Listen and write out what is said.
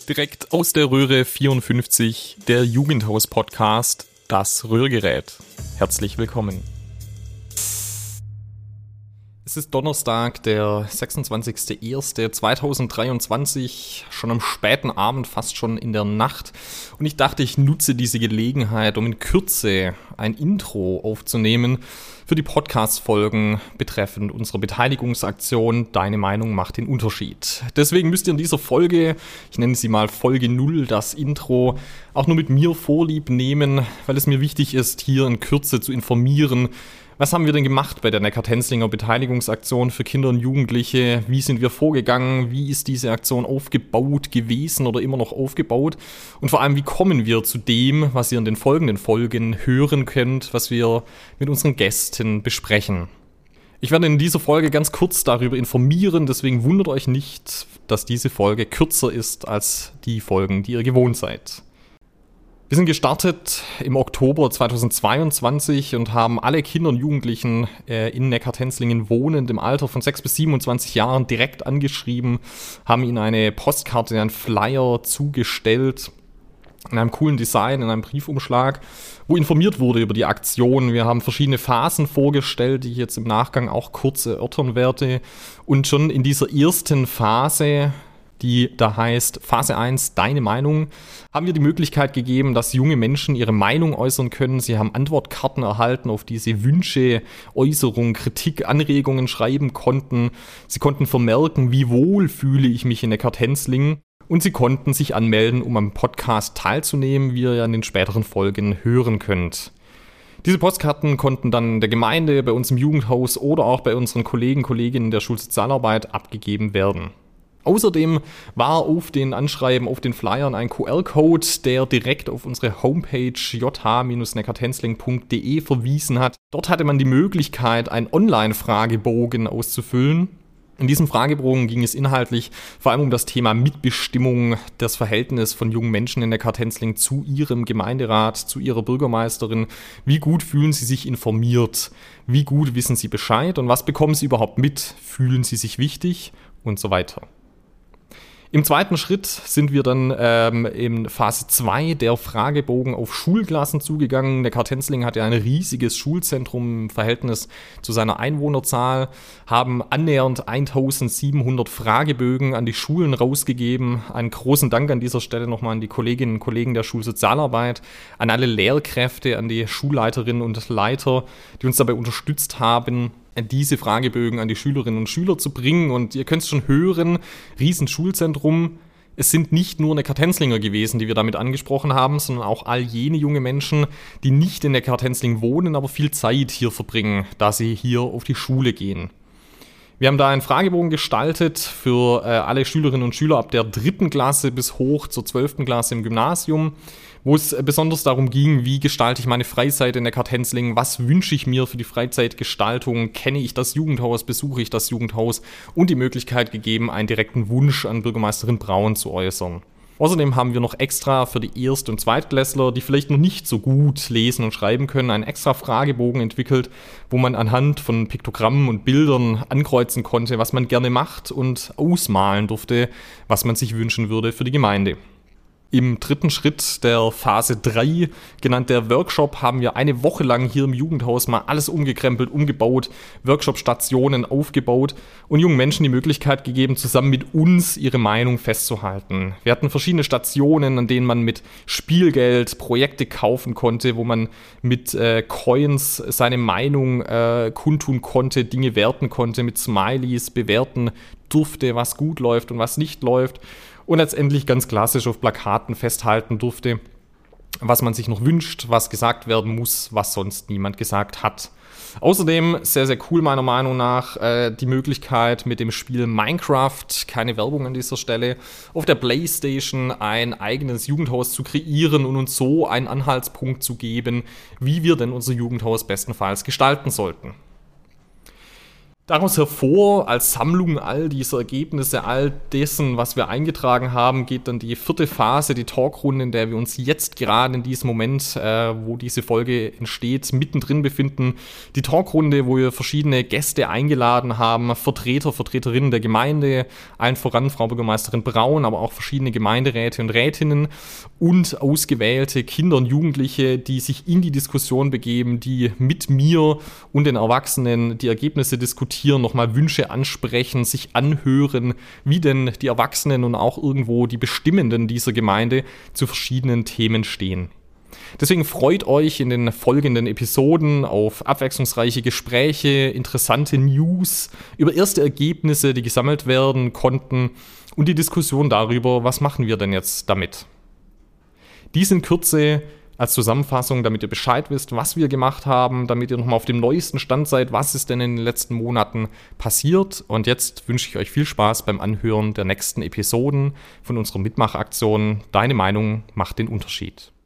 Direkt aus der Röhre 54, der Jugendhaus-Podcast, das Röhrgerät. Herzlich willkommen. Es ist Donnerstag, der 26.01.2023, schon am späten Abend, fast schon in der Nacht. Und ich dachte, ich nutze diese Gelegenheit, um in Kürze ein Intro aufzunehmen für die Podcast-Folgen betreffend unserer Beteiligungsaktion Deine Meinung macht den Unterschied. Deswegen müsst ihr in dieser Folge, ich nenne sie mal Folge 0, das Intro, auch nur mit mir Vorlieb nehmen, weil es mir wichtig ist, hier in Kürze zu informieren. Was haben wir denn gemacht bei der Neckar-Tenzlinger Beteiligungsaktion für Kinder und Jugendliche? Wie sind wir vorgegangen? Wie ist diese Aktion aufgebaut gewesen oder immer noch aufgebaut? Und vor allem, wie kommen wir zu dem, was ihr in den folgenden Folgen hören könnt, was wir mit unseren Gästen besprechen? Ich werde in dieser Folge ganz kurz darüber informieren, deswegen wundert euch nicht, dass diese Folge kürzer ist als die Folgen, die ihr gewohnt seid. Wir sind gestartet im Oktober 2022 und haben alle Kinder und Jugendlichen in Neckar-Tenzlingen wohnend im Alter von 6 bis 27 Jahren direkt angeschrieben, haben ihnen eine Postkarte, einen Flyer zugestellt, in einem coolen Design, in einem Briefumschlag, wo informiert wurde über die Aktion. Wir haben verschiedene Phasen vorgestellt, die ich jetzt im Nachgang auch kurz erörtern werde. Und schon in dieser ersten Phase, die da heißt Phase 1, Deine Meinung, haben wir die Möglichkeit gegeben, dass junge Menschen ihre Meinung äußern können. Sie haben Antwortkarten erhalten, auf die sie Wünsche, Äußerungen, Kritik, Anregungen schreiben konnten. Sie konnten vermerken, wie wohl fühle ich mich in Neckar-Tenzlingen. Und sie konnten sich anmelden, um am Podcast teilzunehmen, wie ihr ja in den späteren Folgen hören könnt. Diese Postkarten konnten dann der Gemeinde, bei uns im Jugendhaus oder auch bei unseren Kolleginnen der Schulsozialarbeit abgegeben werden. Außerdem war auf den Anschreiben, auf den Flyern ein QR-Code, der direkt auf unsere Homepage jh-neckartenzling.de verwiesen hat. Dort hatte man die Möglichkeit, einen Online-Fragebogen auszufüllen. In diesem Fragebogen ging es inhaltlich vor allem um das Thema Mitbestimmung, das Verhältnis von jungen Menschen in Neckar-Tenzlingen zu ihrem Gemeinderat, zu ihrer Bürgermeisterin. Wie gut fühlen sie sich informiert? Wie gut wissen sie Bescheid? Und was bekommen sie überhaupt mit? Fühlen sie sich wichtig? Und so weiter. Im zweiten Schritt sind wir dann in Phase 2 der Fragebogen auf Schulklassen zugegangen. Neckar-Tenzlingen hat ja ein riesiges Schulzentrum im Verhältnis zu seiner Einwohnerzahl, haben annähernd 1700 Fragebögen an die Schulen rausgegeben. Einen großen Dank an dieser Stelle nochmal an die Kolleginnen und Kollegen der Schulsozialarbeit, an alle Lehrkräfte, an die Schulleiterinnen und Leiter, die uns dabei unterstützt haben, diese Fragebögen an die Schülerinnen und Schüler zu bringen. Und ihr könnt es schon hören, Riesenschulzentrum. Es sind nicht nur Neckar-Tenzlinger gewesen, die wir damit angesprochen haben, sondern auch all jene junge Menschen, die nicht in Neckar-Tenzlingen wohnen, aber viel Zeit hier verbringen, da sie hier auf die Schule gehen. Wir haben da einen Fragebogen gestaltet für alle Schülerinnen und Schüler ab der 3. Klasse bis hoch zur 12. Klasse im Gymnasium, wo es besonders darum ging, wie gestalte ich meine Freizeit in Neckar-Tenzlingen, was wünsche ich mir für die Freizeitgestaltung, kenne ich das Jugendhaus, besuche ich das Jugendhaus und die Möglichkeit gegeben, einen direkten Wunsch an Bürgermeisterin Braun zu äußern. Außerdem haben wir noch extra für die Erst- und Zweitklässler, die vielleicht noch nicht so gut lesen und schreiben können, einen extra Fragebogen entwickelt, wo man anhand von Piktogrammen und Bildern ankreuzen konnte, was man gerne macht und ausmalen durfte, was man sich wünschen würde für die Gemeinde. Im dritten Schritt der Phase 3, genannt der Workshop, haben wir eine Woche lang hier im Jugendhaus mal alles umgekrempelt, umgebaut, Workshop-Stationen aufgebaut und jungen Menschen die Möglichkeit gegeben, zusammen mit uns ihre Meinung festzuhalten. Wir hatten verschiedene Stationen, an denen man mit Spielgeld Projekte kaufen konnte, wo man mit Coins seine Meinung kundtun konnte, Dinge werten konnte, mit Smileys bewerten durfte, was gut läuft und was nicht läuft. Und letztendlich ganz klassisch auf Plakaten festhalten durfte, was man sich noch wünscht, was gesagt werden muss, was sonst niemand gesagt hat. Außerdem, sehr, sehr cool meiner Meinung nach, die Möglichkeit mit dem Spiel Minecraft, keine Werbung an dieser Stelle, auf der PlayStation ein eigenes Jugendhaus zu kreieren und uns so einen Anhaltspunkt zu geben, wie wir denn unser Jugendhaus bestenfalls gestalten sollten. Daraus hervor, als Sammlung all dieser Ergebnisse, all dessen, was wir eingetragen haben, geht dann die 4. Phase, die Talkrunde, in der wir uns jetzt gerade in diesem Moment, wo diese Folge entsteht, mittendrin befinden. Die Talkrunde, wo wir verschiedene Gäste eingeladen haben, Vertreterinnen der Gemeinde, allen voran Frau Bürgermeisterin Braun, aber auch verschiedene Gemeinderäte und Rätinnen und ausgewählte Kinder und Jugendliche, die sich in die Diskussion begeben, die mit mir und den Erwachsenen die Ergebnisse diskutieren, nochmal Wünsche ansprechen, sich anhören, wie denn die Erwachsenen und auch irgendwo die Bestimmenden dieser Gemeinde zu verschiedenen Themen stehen. Deswegen freut euch in den folgenden Episoden auf abwechslungsreiche Gespräche, interessante News über erste Ergebnisse, die gesammelt werden konnten und die Diskussion darüber, was machen wir denn jetzt damit. Dies in Kürze als Zusammenfassung, damit ihr Bescheid wisst, was wir gemacht haben, damit ihr nochmal auf dem neuesten Stand seid, was ist denn in den letzten Monaten passiert. Und jetzt wünsche ich euch viel Spaß beim Anhören der nächsten Episoden von unserer Mitmachaktion. Deine Meinung macht den Unterschied.